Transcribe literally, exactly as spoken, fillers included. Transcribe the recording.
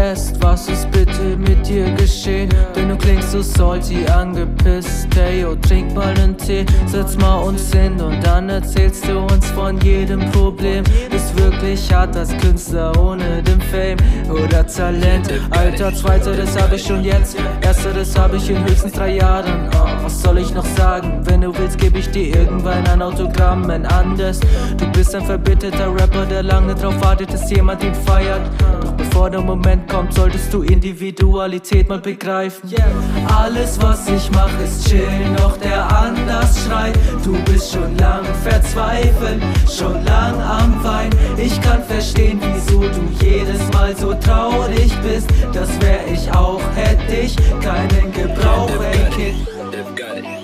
fest, was ist bitte mit dir geschehen? Denn du klingst so salty, angepisst. Hey yo, trink mal nen Tee, setz mal uns hin und dann erzählst du uns von jedem Problem. Ist wirklich hart als Künstler ohne den Fame oder Talent. Alter, zweiteres hab ich schon jetzt, ersteres hab ich in höchstens drei Jahren. Oh, was soll ich noch sagen? Wenn du willst, geb ich dir irgendwann ein Autogramm, ein anderes. Du bist ein verbitterter Rapper, der lange drauf wartet, dass jemand ihn feiert. Doch bevor der Moment kommt, solltest du Individualität mal begreifen. Alles, was ich mach, ist chillen, doch der anders schreit. Du bist schon lang verzweifelt, schon lang am Wein. Ich kann verstehen, wieso du jedes Mal so traurig bist. Das wär ich auch, hätte ich keinen Gebrauch, ey Kid.